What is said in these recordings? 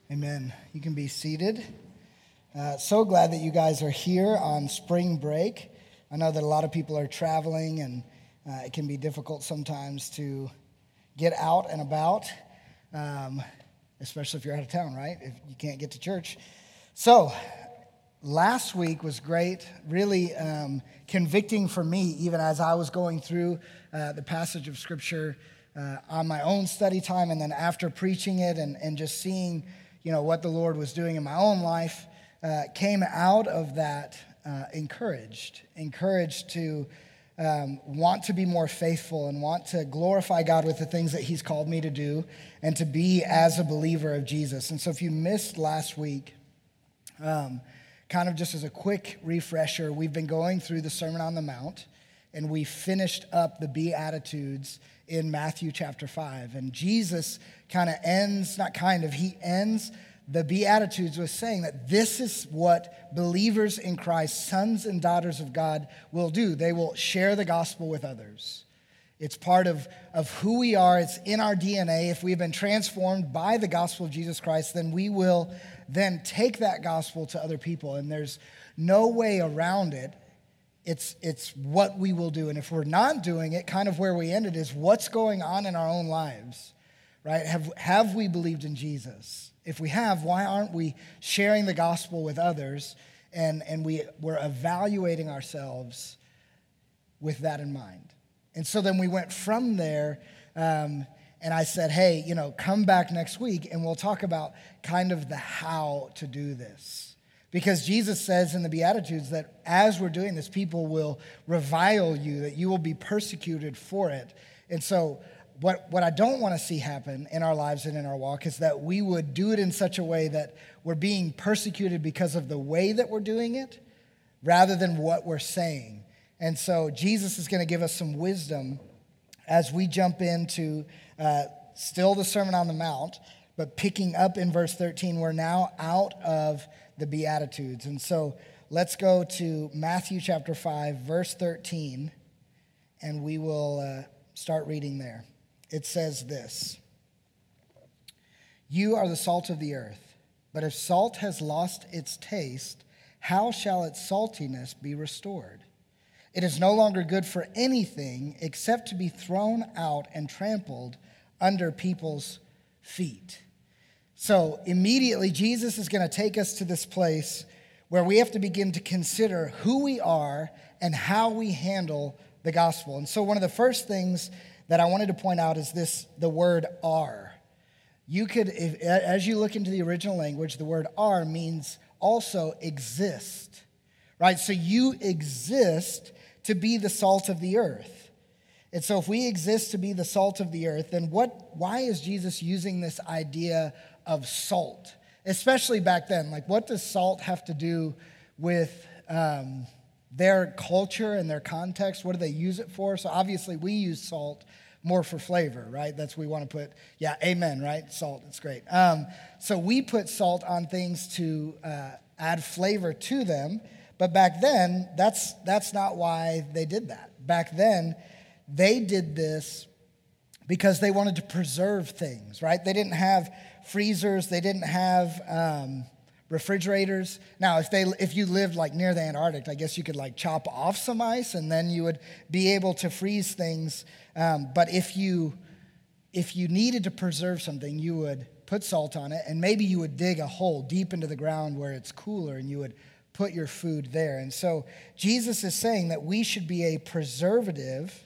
Amen. You can be seated. So glad that you guys are here on spring break. I know that a lot of people are traveling, and it can be difficult sometimes to get out and about, especially if you're out of town, right? If you can't get to church. So last week was great, really convicting for me, even as I was going through the passage of Scripture on my own study time, and then after preaching it and just seeing what the Lord was doing in my own life, came out of that encouraged to want to be more faithful and want to glorify God with the things that He's called me to do and to be as a believer of Jesus. And so if you missed last week, kind of just as a quick refresher, we've been going through the Sermon on the Mount, and we finished up the Beatitudes in Matthew chapter 5. And Jesus he ends the Beatitudes with saying that this is what believers in Christ, sons and daughters of God, will do. They will share the gospel with others. It's part of who we are. It's in our DNA. If we've been transformed by the gospel of Jesus Christ, then we will then take that gospel to other people. And there's no way around it. It's what we will do. And if we're not doing it, kind of where we ended is what's going on in our own lives, right? Have we believed in Jesus? If we have, why aren't we sharing the gospel with others? And we're evaluating ourselves with that in mind. And so then we went from there, and I said, hey, come back next week, and we'll talk about kind of the how to do this. Because Jesus says in the Beatitudes that as we're doing this, people will revile you, that you will be persecuted for it. And so what I don't want to see happen in our lives and in our walk is that we would do it in such a way that we're being persecuted because of the way that we're doing it rather than what we're saying. And so Jesus is going to give us some wisdom as we jump into still the Sermon on the Mount, but picking up in verse 13, we're now out of the Beatitudes. And so let's go to Matthew chapter 5, verse 13, and we will start reading there. It says this: "You are the salt of the earth, but if salt has lost its taste, how shall its saltiness be restored? It is no longer good for anything except to be thrown out and trampled under people's feet." So immediately, Jesus is going to take us to this place where we have to begin to consider who we are and how we handle the gospel. And so one of the first things that I wanted to point out is the word "are." You could, as you look into the original language, the word "are" means also exist, right? So you exist to be the salt of the earth. And so if we exist to be the salt of the earth, then why is Jesus using this idea of salt, especially back then? Like, what does salt have to do with their culture and their context? What do they use it for? So obviously we use salt more for flavor, right? That's we want to put, amen, right? Salt, it's great. So we put salt on things to add flavor to them, but back then, that's not why they did that. Back then, they did this because they wanted to preserve things, right? They didn't have freezers. They didn't have refrigerators. Now, if you lived like near the Antarctic, I guess you could like chop off some ice and then you would be able to freeze things. But if you needed to preserve something, you would put salt on it, and maybe you would dig a hole deep into the ground where it's cooler, and you would put your food there. And so Jesus is saying that we should be a preservative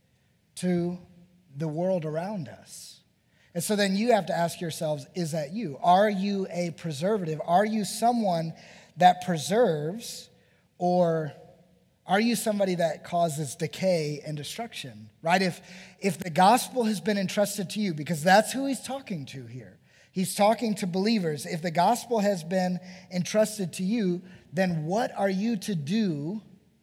to the world around us. And so then you have to ask yourselves, is that you? Are you a preservative? Are you someone that preserves, or are you somebody that causes decay and destruction, right? If the gospel has been entrusted to you, because that's who he's talking to here. He's talking to believers. If the gospel has been entrusted to you, then what are you to do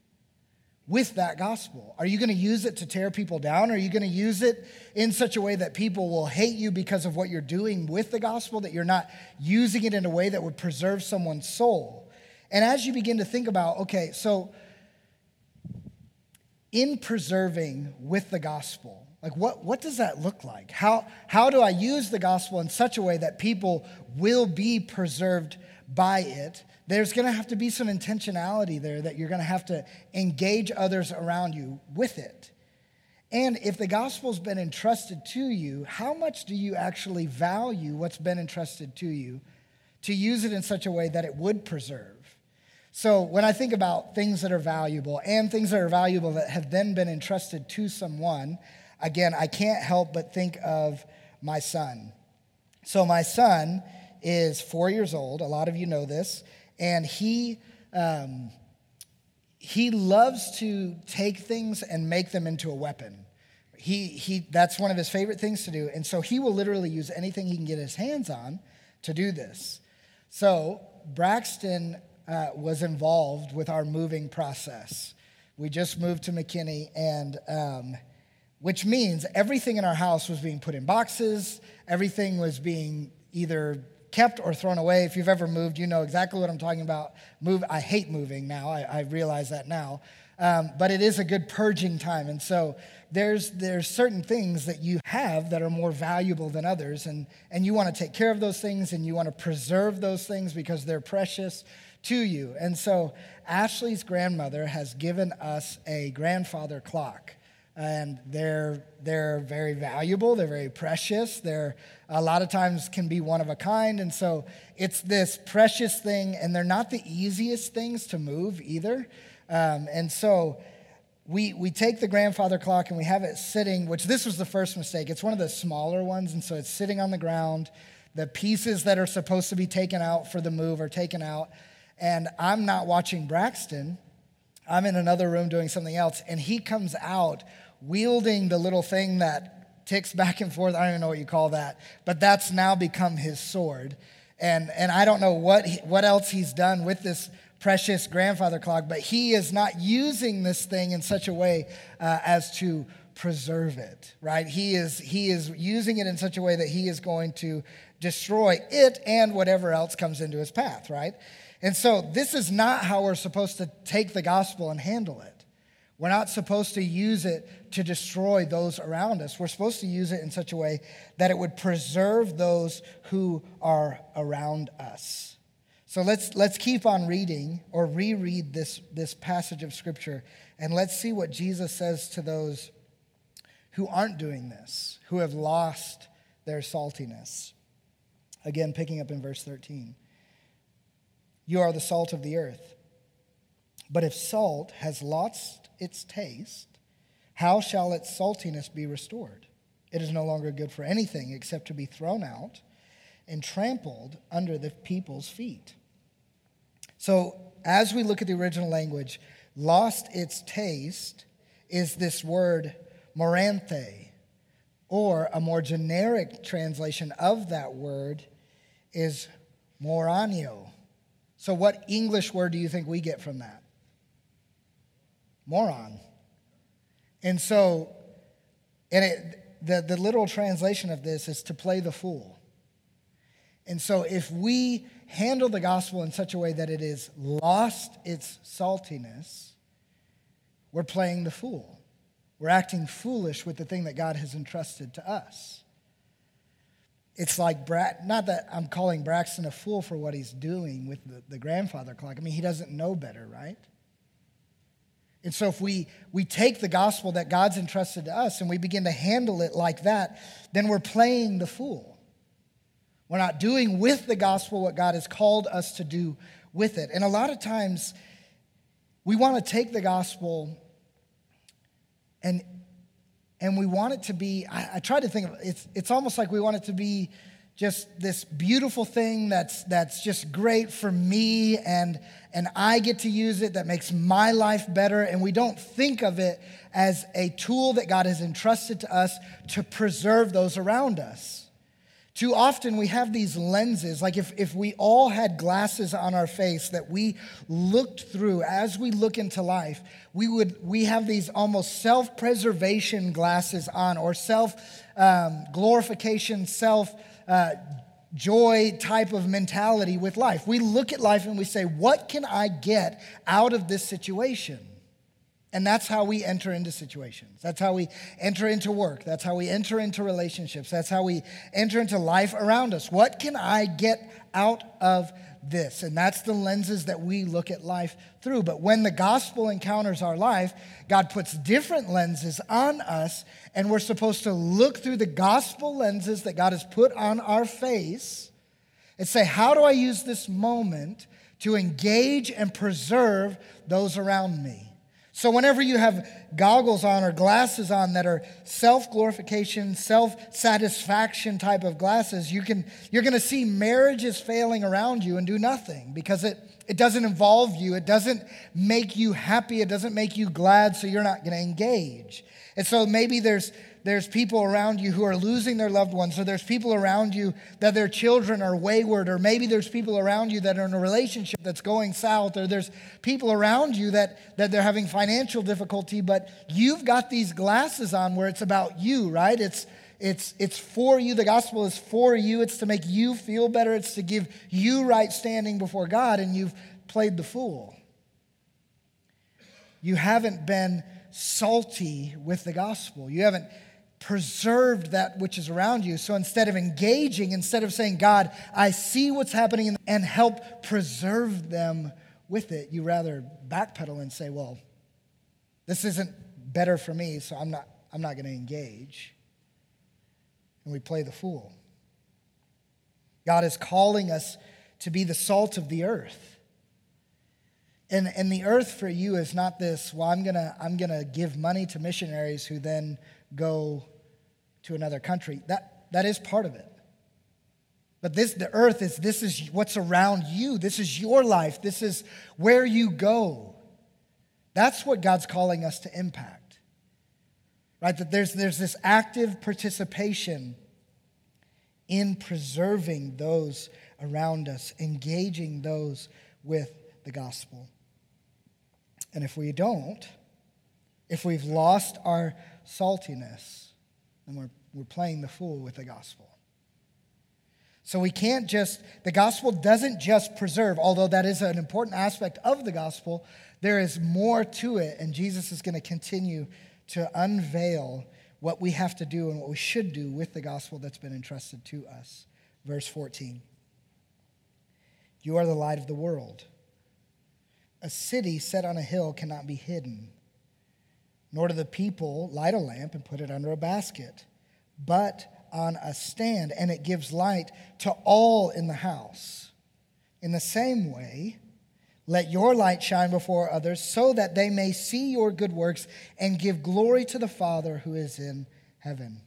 with that gospel? Are you going to use it to tear people down? Are you going to use it in such a way that people will hate you because of what you're doing with the gospel, that you're not using it in a way that would preserve someone's soul? And as you begin to think about, okay, so in preserving with the gospel, Like, what does that look like? How do I use the gospel in such a way that people will be preserved by it? There's going to have to be some intentionality there that you're going to have to engage others around you with it. And if the gospel's been entrusted to you, how much do you actually value what's been entrusted to you to use it in such a way that it would preserve? So when I think about things that are valuable and things that are valuable that have then been entrusted to someone, again, I can't help but think of my son. So my son is 4 years old. A lot of you know this. And he loves to take things and make them into a weapon. That's one of his favorite things to do. And so he will literally use anything he can get his hands on to do this. So Braxton was involved with our moving process. We just moved to McKinney, and which means everything in our house was being put in boxes. Everything was being either kept or thrown away. If you've ever moved, you know exactly what I'm talking about. I hate moving now. I realize that now. But it is a good purging time. And so there's certain things that you have that are more valuable than others. And you want to take care of those things, and you want to preserve those things because they're precious to you. And so Ashley's grandmother has given us a grandfather clock. And they're very valuable. They're very precious. They're a lot of times can be one of a kind. And so it's this precious thing, and they're not the easiest things to move either. And so we take the grandfather clock and we have it sitting, which this was the first mistake. It's one of the smaller ones, and so it's sitting on the ground. The pieces that are supposed to be taken out for the move are taken out. And I'm not watching Braxton. I'm in another room doing something else, and he comes out wielding the little thing that ticks back and forth. I don't even know what you call that, but that's now become his sword. And I don't know what else he's done with this precious grandfather clock, but he is not using this thing in such a way as to preserve it, right? He is using it in such a way that he is going to destroy it and whatever else comes into his path, right? And so this is not how we're supposed to take the gospel and handle it. We're not supposed to use it to destroy those around us. We're supposed to use it in such a way that it would preserve those who are around us. So let's keep on reading or reread this passage of Scripture, and let's see what Jesus says to those who aren't doing this, who have lost their saltiness. Again, picking up in verse 13. You are the salt of the earth. But if salt has lost its taste, how shall its saltiness be restored? It is no longer good for anything except to be thrown out and trampled under the people's feet. So as we look at the original language, lost its taste is this word moranthe, or a more generic translation of that word is moranio. So what English word do you think we get from that? Moron. And so, the literal translation of this is to play the fool. And so if we handle the gospel in such a way that it has lost its saltiness, we're playing the fool. We're acting foolish with the thing that God has entrusted to us. It's like, not that I'm calling Braxton a fool for what he's doing with the grandfather clock. I mean, he doesn't know better, right? And so if we take the gospel that God's entrusted to us and we begin to handle it like that, then we're playing the fool. We're not doing with the gospel what God has called us to do with it. And a lot of times, we want to take the gospel and we want it to be, I try to think of it's almost like we want it to be just this beautiful thing that's just great for me and I get to use it, that makes my life better, and we don't think of it as a tool that God has entrusted to us to preserve those around us. Too often we have these lenses, like if we all had glasses on our face that we looked through as we look into life, we have these almost self-preservation glasses on, or self-glorification, self-joy type of mentality with life. We look at life and we say, what can I get out of this situation? And that's how we enter into situations. That's how we enter into work. That's how we enter into relationships. That's how we enter into life around us. What can I get out of this? And that's the lenses that we look at life through. But when the gospel encounters our life, God puts different lenses on us, and we're supposed to look through the gospel lenses that God has put on our face and say, how do I use this moment to engage and preserve those around me? So whenever you have goggles on or glasses on that are self-glorification, self-satisfaction type of glasses, you're going to see marriages failing around you and do nothing because it doesn't involve you. It doesn't make you happy. It doesn't make you glad, so you're not going to engage. And so maybe there's people around you who are losing their loved ones, or there's people around you that their children are wayward, or maybe there's people around you that are in a relationship that's going south, or there's people around you that they're having financial difficulty, but you've got these glasses on where it's about you, right? It's for you. The gospel is for you. It's to make you feel better. It's to give you right standing before God, and you've played the fool. You haven't been salty with the gospel. You haven't preserved that which is around you. So instead of engaging, instead of saying, God, I see what's happening and help preserve them with it, you rather backpedal and say, well, this isn't better for me, so I'm not going to engage. And we play the fool. God is calling us to be the salt of the earth. And the earth for you is not this, well, I'm gonna give money to missionaries who then go to another country. That is part of it. But the earth this is what's around you. This is your life. This is where you go. That's what God's calling us to impact. Right? That there's this active participation in preserving those around us, engaging those with the gospel. And if we don't, if we've lost our saltiness, then we're playing the fool with the gospel. So the gospel doesn't just preserve, although that is an important aspect of the gospel, there is more to it, and Jesus is going to continue to unveil what we have to do and what we should do with the gospel that's been entrusted to us. Verse 14. You are the light of the world. A city set on a hill cannot be hidden, nor do the people light a lamp and put it under a basket, but on a stand, and it gives light to all in the house. In the same way, let your light shine before others so that they may see your good works and give glory to the Father who is in heaven.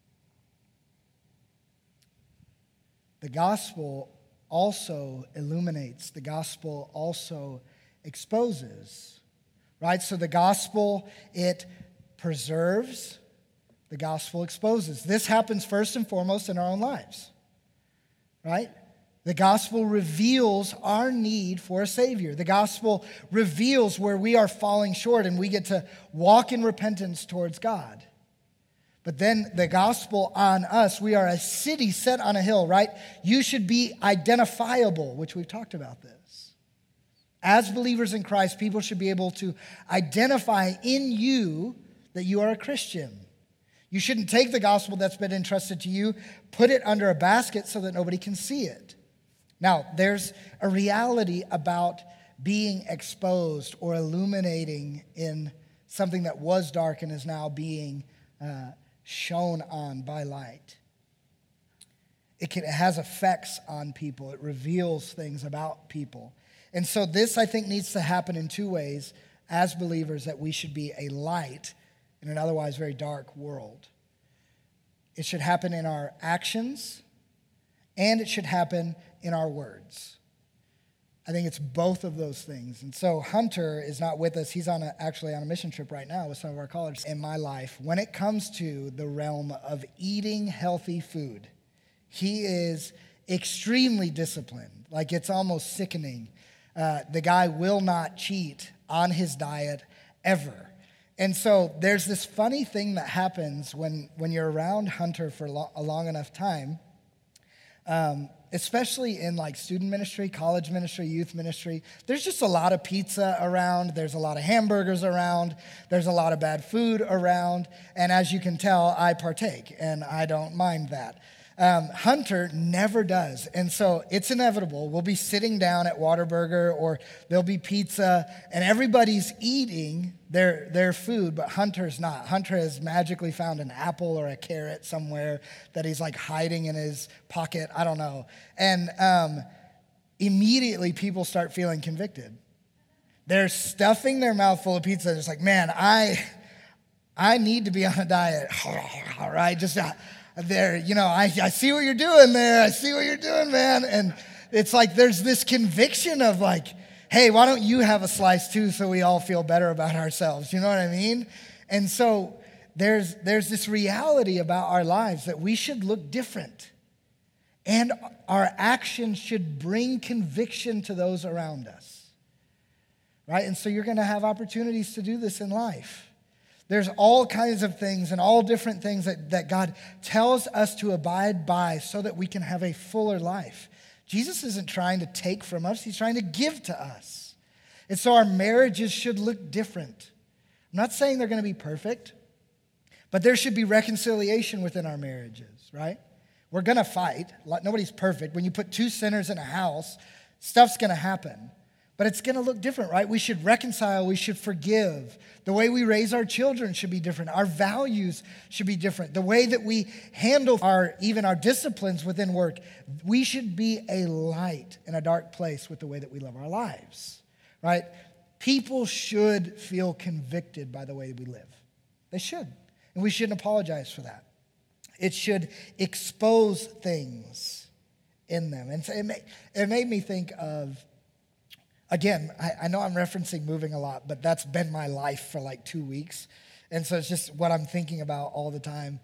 The gospel also illuminates. The gospel also exposes, right? So the gospel, it preserves. The gospel exposes. This happens first and foremost in our own lives, right? The gospel reveals our need for a Savior. The gospel reveals where we are falling short, and we get to walk in repentance towards God. But then the gospel on us, we are a city set on a hill, right? You should be identifiable, which we've talked about this. As believers in Christ, people should be able to identify in you that you are a Christian. You shouldn't take the gospel that's been entrusted to you, put it under a basket so that nobody can see it. Now, there's a reality about being exposed or illuminating in something that was dark and is now being shone on by light. It has effects on people. It reveals things about people. And so this, I think, needs to happen in two ways as believers, that we should be a light in an otherwise very dark world. It should happen in our actions, and it should happen in our words. I think it's both of those things. And so Hunter is not with us. He's actually on a mission trip right now with some of our colleagues. In my life, when it comes to the realm of eating healthy food, he is extremely disciplined. Like, it's almost sickening. The guy will not cheat on his diet ever. And so there's this funny thing that happens when you're around Hunter for a long enough time. especially in like student ministry, college ministry, youth ministry, there's just a lot of pizza around. There's a lot of hamburgers around. There's a lot of bad food around. And as you can tell, I partake, and I don't mind that. Hunter never does. And so it's inevitable. We'll be sitting down at Whataburger, or there'll be pizza, and everybody's eating their food, but Hunter's not. Hunter has magically found an apple or a carrot somewhere that he's like hiding in his pocket. I don't know. And immediately people start feeling convicted. They're stuffing their mouth full of pizza. It's like, man, I need to be on a diet, right? Just there, I see what you're doing there. I see what you're doing, man. And it's like there's this conviction of like, hey, why don't you have a slice too so we all feel better about ourselves? You know what I mean? And so there's this reality about our lives that we should look different. And our actions should bring conviction to those around us, right? And so you're going to have opportunities to do this in life. There's all kinds of things and all different things that God tells us to abide by so that we can have a fuller life. Jesus isn't trying to take from us. He's trying to give to us. And so our marriages should look different. I'm not saying they're going to be perfect, but there should be reconciliation within our marriages, right? We're going to fight. Nobody's perfect. When you put two sinners in a house, stuff's going to happen. But it's going to look different, right? We should reconcile. We should forgive. The way we raise our children should be different. Our values should be different. The way that we handle even our disciplines within work, we should be a light in a dark place with the way that we live our lives, right? People should feel convicted by the way we live. They should. And we shouldn't apologize for that. It should expose things in them. And so it made me think of, again, I know I'm referencing moving a lot, but that's been my life for like 2 weeks. And so it's just what I'm thinking about all the time.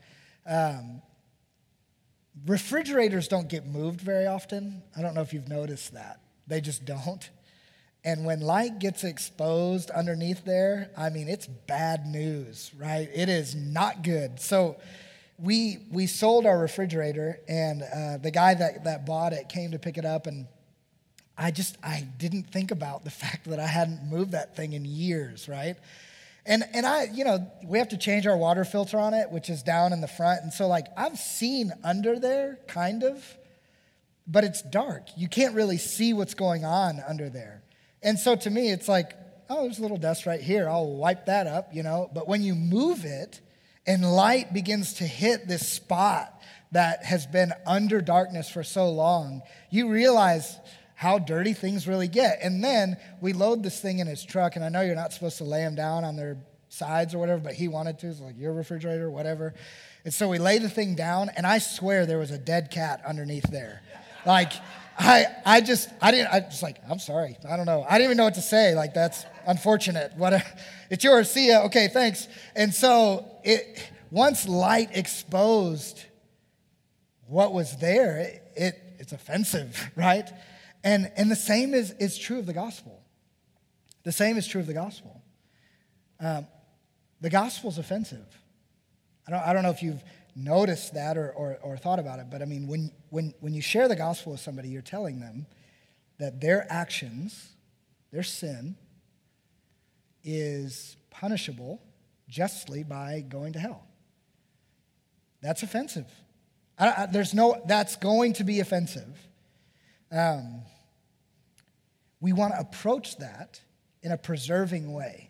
Refrigerators don't get moved very often. I don't know if you've noticed that. They just don't. And when light gets exposed underneath there, I mean, it's bad news, right? It is not good. So we sold our refrigerator, and the guy that bought it came to pick it up, and I didn't think about the fact that I hadn't moved that thing in years, right? And we have to change our water filter on it, which is down in the front. And so like I've seen under there kind of, but it's dark. You can't really see what's going on under there. And so to me, it's like, oh, there's a little dust right here. I'll wipe that up, But when you move it and light begins to hit this spot that has been under darkness for so long, you realize how dirty things really get. And then we load this thing in his truck, and I know you're not supposed to lay them down on their sides or whatever, but he wanted to. It's like, your refrigerator, whatever. And so we lay the thing down, and I swear there was a dead cat underneath there. Like, I was like, I'm sorry. I don't know. I didn't even know what to say. Like, that's unfortunate. It's yours. See ya. Okay, thanks. And so once light exposed what was there, it's offensive, right? And the same is true of the gospel. The same is true of the gospel. The gospel's offensive. I don't know if you've noticed that or thought about it, but I mean, when you share the gospel with somebody, you're telling them that their actions, their sin, is punishable justly by going to hell. That's offensive. That's going to be offensive. We want to approach that in a preserving way.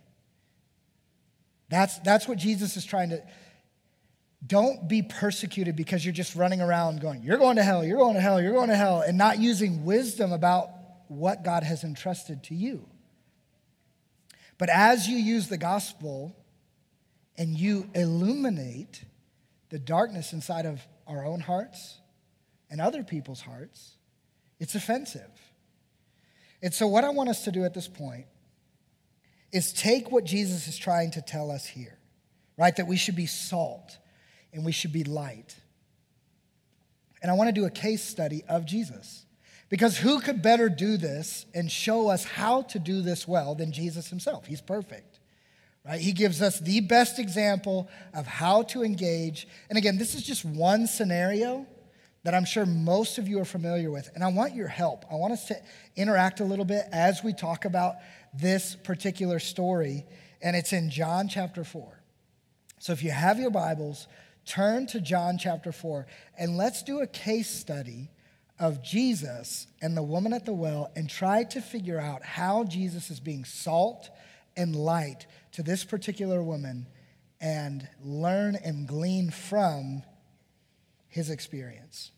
That's what Jesus is trying to. Don't be persecuted because you're just running around going, you're going to hell, you're going to hell, you're going to hell, and not using wisdom about what God has entrusted to you. But as you use the gospel and you illuminate the darkness inside of our own hearts and other people's hearts, it's offensive. And so what I want us to do at this point is take what Jesus is trying to tell us here, right? That we should be salt and we should be light. And I want to do a case study of Jesus, because who could better do this and show us how to do this well than Jesus himself? He's perfect, right? He gives us the best example of how to engage. And again, this is just one scenario, that I'm sure most of you are familiar with, and I want your help. I want us to interact a little bit as we talk about this particular story, and it's in John chapter 4. So if you have your Bibles, turn to John chapter 4, and let's do a case study of Jesus and the woman at the well and try to figure out how Jesus is being salt and light to this particular woman and learn and glean from his experience.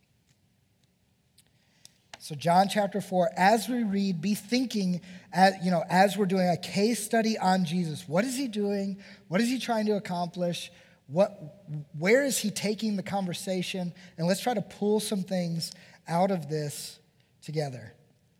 So John chapter 4, as we read, be thinking, as we're doing a case study on Jesus. What is he doing? What is he trying to accomplish? Where is he taking the conversation? And let's try to pull some things out of this together.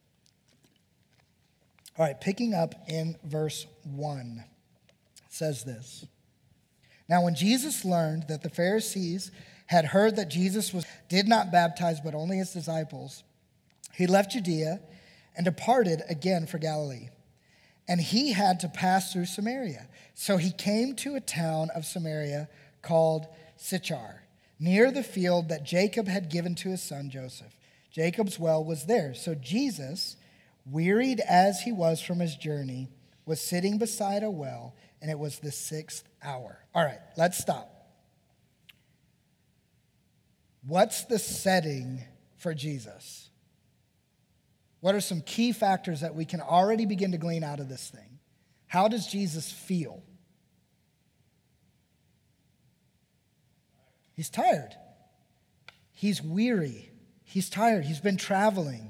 All right, picking up in verse 1, it says this. Now when Jesus learned that the Pharisees had heard that Jesus did not baptize but only his disciples, he left Judea and departed again for Galilee. And he had to pass through Samaria. So he came to a town of Samaria called Sychar, near the field that Jacob had given to his son Joseph. Jacob's well was there. So Jesus, wearied as he was from his journey, was sitting beside a well, and it was the 6th hour. All right, let's stop. What's the setting for Jesus? What are some key factors that we can already begin to glean out of this thing? How does Jesus feel? He's tired. He's weary. He's tired. He's been traveling.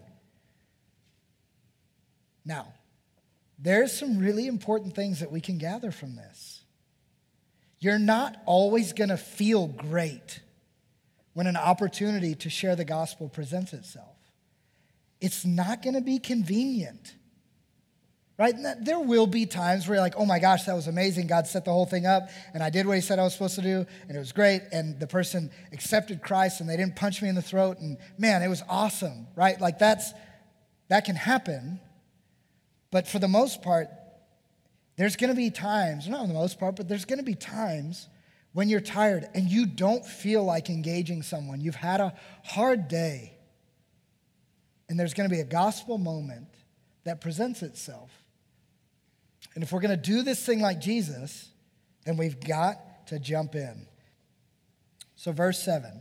Now, there's some really important things that we can gather from this. You're not always going to feel great when an opportunity to share the gospel presents itself. It's not going to be convenient, right? There will be times where you're like, oh my gosh, that was amazing. God set the whole thing up, and I did what he said I was supposed to do, and it was great, and the person accepted Christ, and they didn't punch me in the throat, and man, it was awesome, right? Like that can happen, but for the most part, there's going to be times, not for the most part, but there's going to be times when you're tired and you don't feel like engaging someone. You've had a hard day. And there's going to be a gospel moment that presents itself. And if we're going to do this thing like Jesus, then we've got to jump in. So verse 7.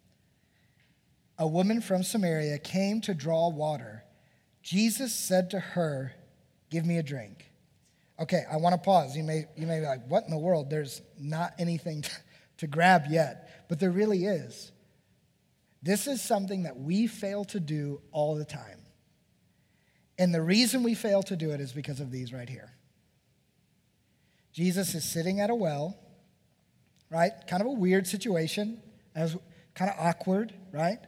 A woman from Samaria came to draw water. Jesus said to her, "Give me a drink." Okay, I want to pause. You may be like, what in the world? There's not anything to grab yet. But there really is. This is something that we fail to do all the time. And the reason we fail to do it is because of these right here. Jesus is sitting at a well, right? Kind of a weird situation, kind of awkward, right?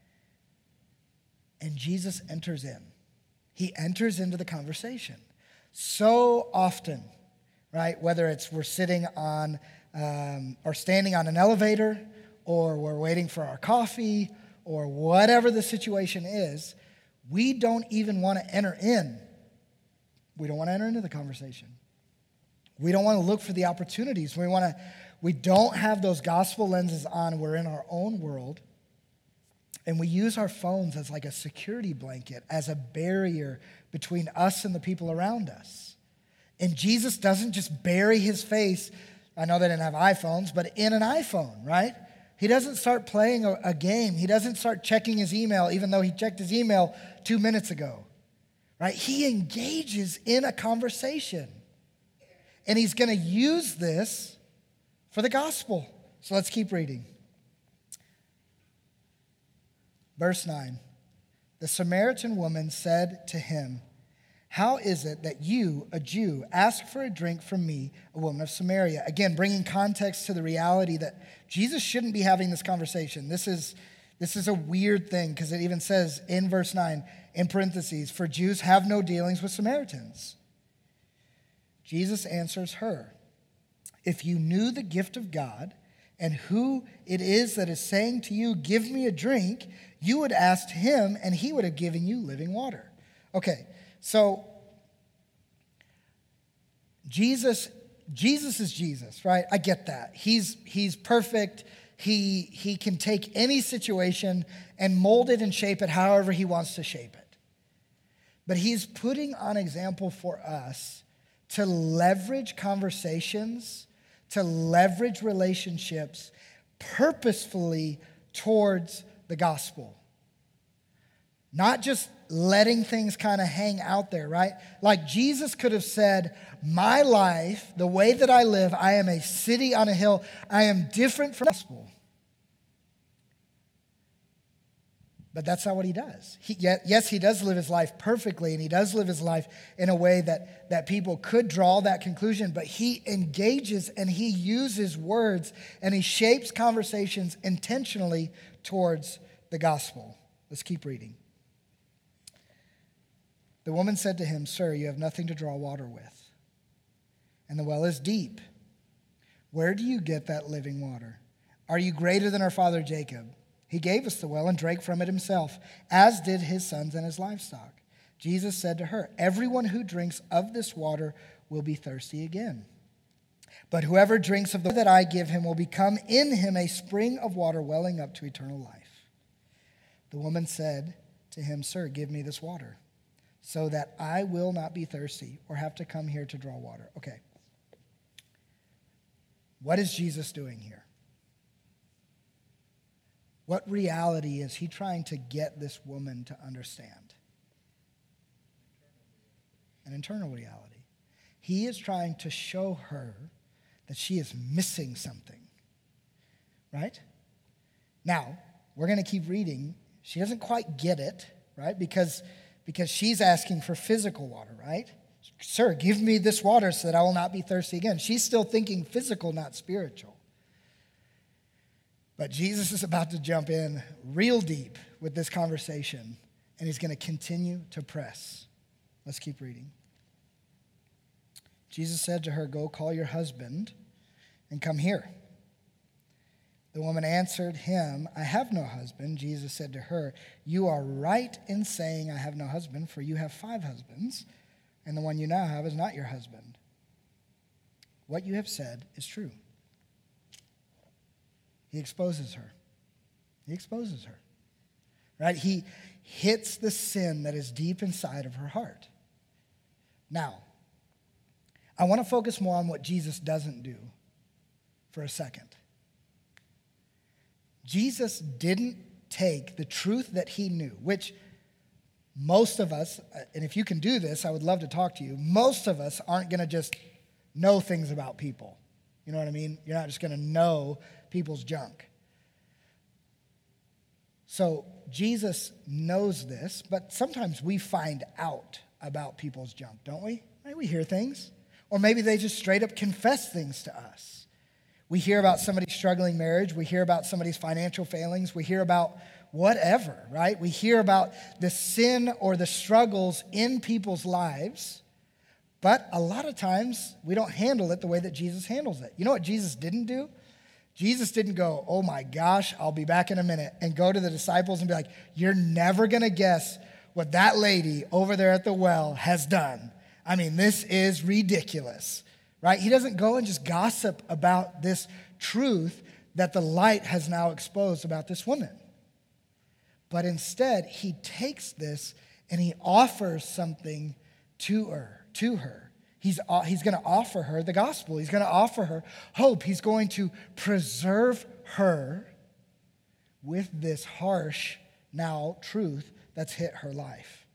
And Jesus enters in. He enters into the conversation. So often, right? Whether it's we're sitting on or standing on an elevator, or we're waiting for our coffee, or whatever the situation is, we don't even want to enter in. We don't want to enter into the conversation. We don't want to look for the opportunities. We don't have those gospel lenses on. We're in our own world. And we use our phones as like a security blanket, as a barrier between us and the people around us. And Jesus doesn't just bury his face, I know they didn't have iPhones, but in an iPhone, right? He doesn't start playing a game. He doesn't start checking his email, even though he checked his email 2 minutes ago, right? He engages in a conversation. And he's going to use this for the gospel. So let's keep reading. Verse 9, the Samaritan woman said to him, "How is it that you, a Jew, ask for a drink from me, a woman of Samaria?" Again, bringing context to the reality that Jesus shouldn't be having this conversation. This is a weird thing because it even says in verse 9, in parentheses, "For Jews have no dealings with Samaritans." Jesus answers her, "If you knew the gift of God and who it is that is saying to you, 'Give me a drink,' you would ask him and he would have given you living water." Okay, so Jesus is Jesus, right? I get that. He's perfect. He can take any situation and mold it and shape it however he wants to shape it. But he's putting on example for us to leverage conversations, to leverage relationships purposefully towards the gospel. Not just letting things kind of hang out there, right? Like Jesus could have said, my life, the way that I live, I am a city on a hill. I am different from the gospel. But that's not what he does. Yes, he does live his life perfectly, and he does live his life in a way that people could draw that conclusion, but he engages and he uses words and he shapes conversations intentionally towards the gospel. Let's keep reading. The woman said to him, "Sir, you have nothing to draw water with, and the well is deep. Where do you get that living water? Are you greater than our father Jacob? He gave us the well and drank from it himself, as did his sons and his livestock." Jesus said to her, "Everyone who drinks of this water will be thirsty again. But whoever drinks of the water that I give him will become in him a spring of water welling up to eternal life." The woman said to him, "Sir, give me this water, so that I will not be thirsty or have to come here to draw water." Okay. What is Jesus doing here? What reality is he trying to get this woman to understand? An internal reality. He is trying to show her that she is missing something, right? Now, we're going to keep reading. She doesn't quite get it, right? Because she's asking for physical water, right? "Sir, give me this water so that I will not be thirsty again." She's still thinking physical, not spiritual. But Jesus is about to jump in real deep with this conversation, and he's going to continue to press. Let's keep reading. Jesus said to her, "Go call your husband and come here." The woman answered him, "I have no husband." Jesus said to her, "You are right in saying, 'I have no husband,' for you have 5 husbands, and the one you now have is not your husband. What you have said is true." He exposes her. He exposes her, right? He hits the sin that is deep inside of her heart. Now, I want to focus more on what Jesus doesn't do for a second. Jesus didn't take the truth that he knew, which most of us, and if you can do this, I would love to talk to you, most of us aren't going to just know things about people. You know what I mean? You're not just going to know people's junk. So Jesus knows this, but sometimes we find out about people's junk, don't we? Right? We hear things. Or maybe they just straight up confess things to us. We hear about somebody's struggling marriage. We hear about somebody's financial failings. We hear about whatever, right? We hear about the sin or the struggles in people's lives. But a lot of times, we don't handle it the way that Jesus handles it. You know what Jesus didn't do? Jesus didn't go, "Oh my gosh, I'll be back in a minute," and go to the disciples and be like, "You're never going to guess what that lady over there at the well has done. I mean, this is ridiculous," right? He doesn't go and just gossip about this truth that the light has now exposed about this woman. But instead, he takes this and he offers something to her. He's going to offer her the gospel. He's going to offer her hope. He's going to preserve her with this harsh, now, truth that's hit her life.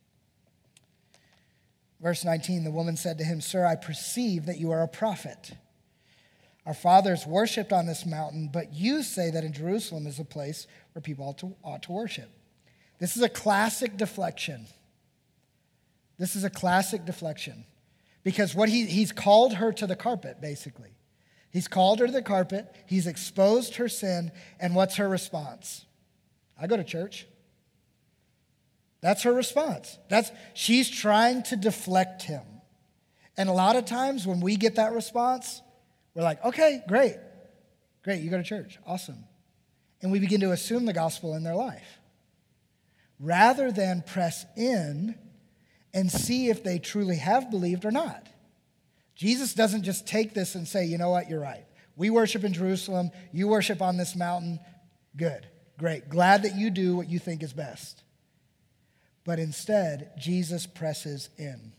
Verse 19, the woman said to him, "Sir, I perceive that you are a prophet. Our fathers worshipped on this mountain, but you say that in Jerusalem is a place where people ought to worship." This is a classic deflection. This is a classic deflection. Because what he's called her to the carpet, basically. He's called her to the carpet. He's exposed her sin. And what's her response? "I go to church." That's her response. She's trying to deflect him. And a lot of times when we get that response, we're like, "Okay, great. Great, you go to church. Awesome." And we begin to assume the gospel in their life, rather than press in and see if they truly have believed or not. Jesus doesn't just take this and say, "You know what, you're right. We worship in Jerusalem. You worship on this mountain. Good, great. Glad that you do what you think is best. But instead, Jesus presses in.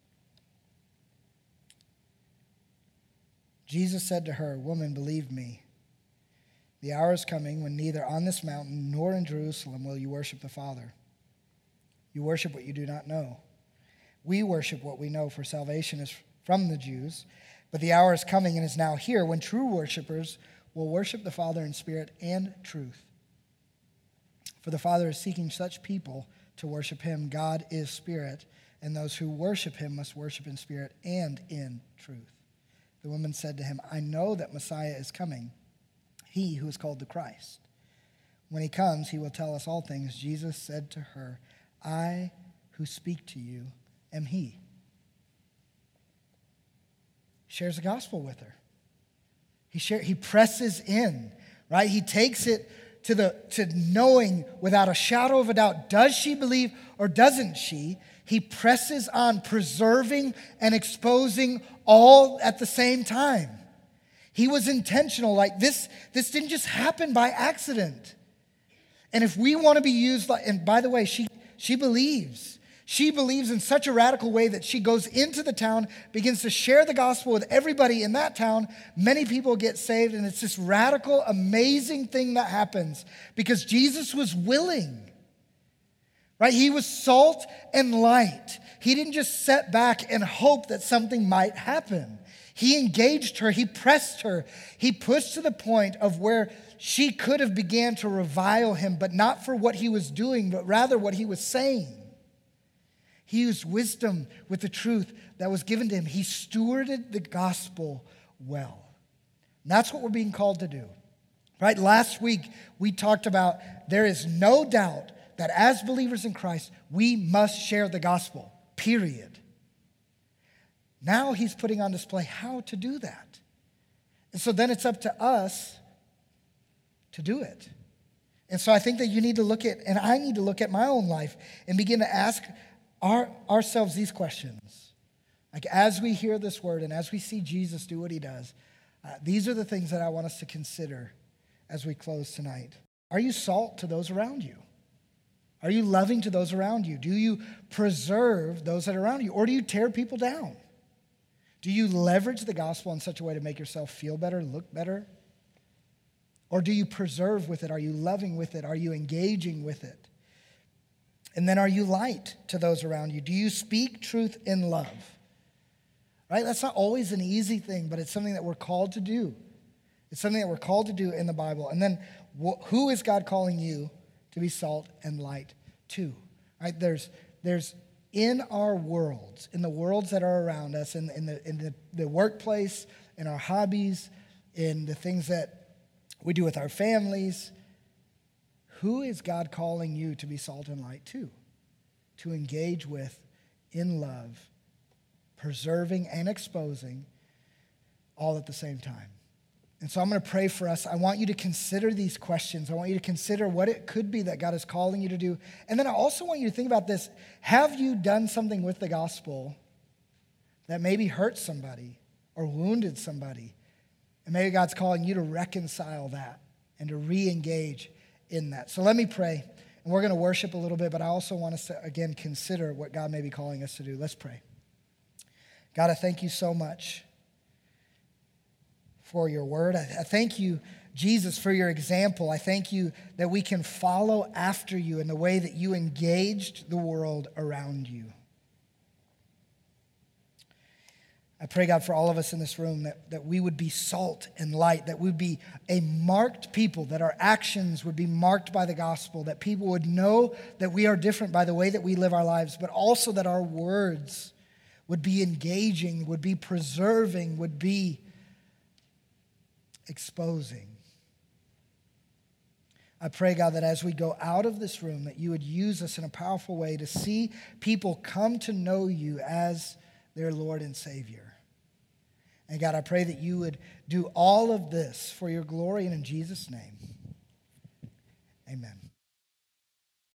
Jesus said to her, "Woman, believe me, the hour is coming when neither on this mountain nor in Jerusalem will you worship the Father. You worship what you do not know. We worship what we know, for salvation is from the Jews. But the hour is coming and is now here when true worshipers will worship the Father in spirit and truth. For the Father is seeking such people to worship him. God is spirit, and those who worship him must worship in spirit and in truth." The woman said to him, "I know that Messiah is coming, he who is called the Christ. When he comes, he will tell us all things." Jesus said to her, "I who speak to you am he." Shares the gospel with her. He presses in, right? He takes it to knowing without a shadow of a doubt, does she believe or doesn't she? He presses on, preserving and exposing all at the same time. He was intentional. Like this didn't just happen by accident. And if we want to be used, and by the way, she believes. She believes in such a radical way that she goes into the town, begins to share the gospel with everybody in that town. Many people get saved, and it's this radical, amazing thing that happens because Jesus was willing, right? He was salt and light. He didn't just sit back and hope that something might happen. He engaged her. He pressed her. He pushed to the point of where she could have began to revile him, but not for what he was doing, but rather what he was saying. He used wisdom with the truth that was given to him. He stewarded the gospel well. And that's what we're being called to do. Right? Last week, we talked about there is no doubt that as believers in Christ, we must share the gospel, period. Now he's putting on display how to do that. And so then it's up to us to do it. And so I think that you need to look at, and I need to look at my own life and begin to ask ourselves these questions. Like as we hear this word and as we see Jesus do what he does, these are the things that I want us to consider as we close tonight. Are you salt to those around you? Are you loving to those around you? Do you preserve those that are around you? Or do you tear people down? Do you leverage the gospel in such a way to make yourself feel better, look better? Or do you preserve with it? Are you loving with it? Are you engaging with it? And then are you light to those around you? Do you speak truth in love? Right? That's not always an easy thing, but it's something that we're called to do. It's something that we're called to do in the Bible. And then who is God calling you to be salt and light to? Right? There's in our worlds, in the worlds that are around us, in the workplace, in our hobbies, in the things that we do with our families, who is God calling you to be salt and light to engage with in love, preserving and exposing all at the same time? And so I'm going to pray for us. I want you to consider these questions. I want you to consider what it could be that God is calling you to do. And then I also want you to think about this. Have you done something with the gospel that maybe hurt somebody or wounded somebody? And maybe God's calling you to reconcile that and to re-engage in that. So let me pray, and we're going to worship a little bit, but I also want us to, again, consider what God may be calling us to do. Let's pray. God, I thank you so much for your word. I thank you, Jesus, for your example. I thank you that we can follow after you in the way that you engaged the world around you. I pray, God, for all of us in this room that we would be salt and light, that we would be a marked people, that our actions would be marked by the gospel, that people would know that we are different by the way that we live our lives, but also that our words would be engaging, would be preserving, would be exposing. I pray, God, that as we go out of this room, that you would use us in a powerful way to see people come to know you as their Lord and Savior. And God, I pray that you would do all of this for your glory and in Jesus' name. Amen.